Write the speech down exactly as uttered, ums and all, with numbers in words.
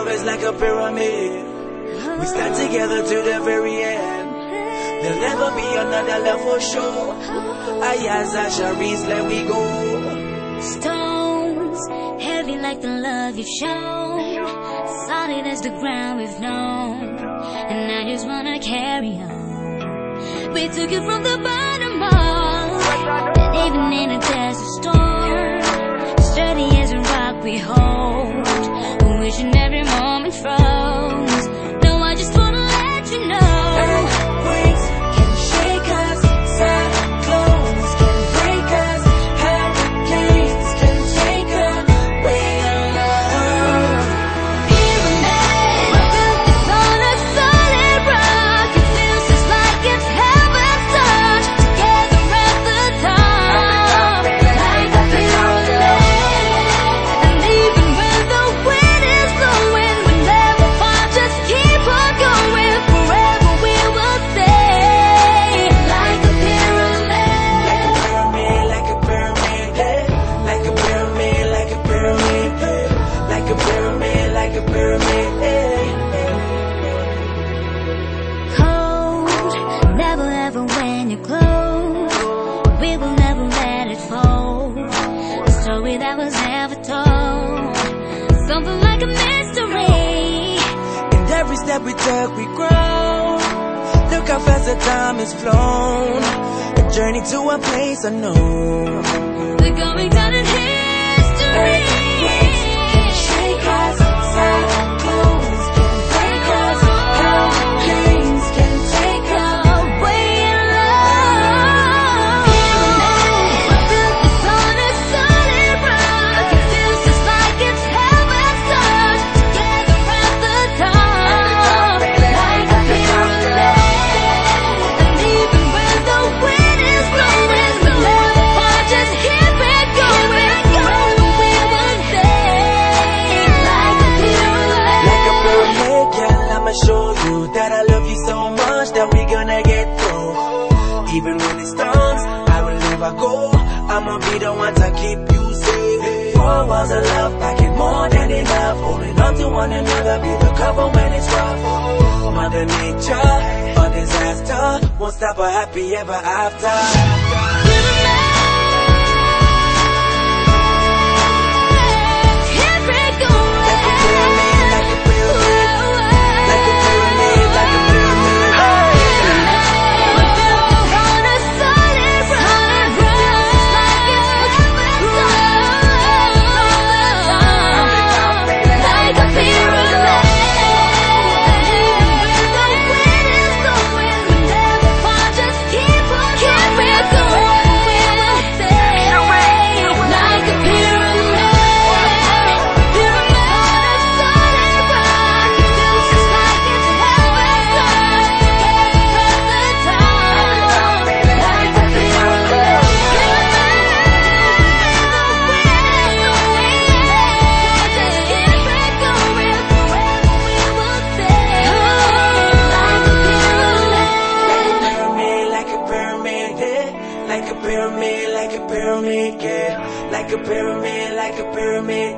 is like a pyramid. We stand together to the very end. There'll never be another love for sure. Ayaza Sharice, let we go. Stones, heavy like the love you've shown, solid as the ground we've known, and I just wanna carry on. We took it from the bottom up, and even in a desert storm, sturdy as a rock we hold, wishing every moment froze. No, I just wanna let you know. That was never told, something like a mystery. And every step we took, we grow. Look how fast the time has flown. A journey to a place unknown. We're going down in history. Can shake us, cyclones can break us, hurricanes can take us away in love. I built this on a solid rock. It feels just like it's heaven's touch. Together at the top, like a pyramid. And even when the wind is blowing, we'll never part, just keep it going. Forever we will stay, like a pyramid. Like a pyramid, girl, I'ma show you that I love you so much that we gonna get through. Even when it storms, I will never go. I'ma be the one to keep you safe. Four walls of love, packing more than enough. Holding on to one another, be the cover when it's rough. Mother Nature, a disaster, won't stop a happy ever after. Like a pyramid, like a pyramid, yeah. Like a pyramid, like a pyramid.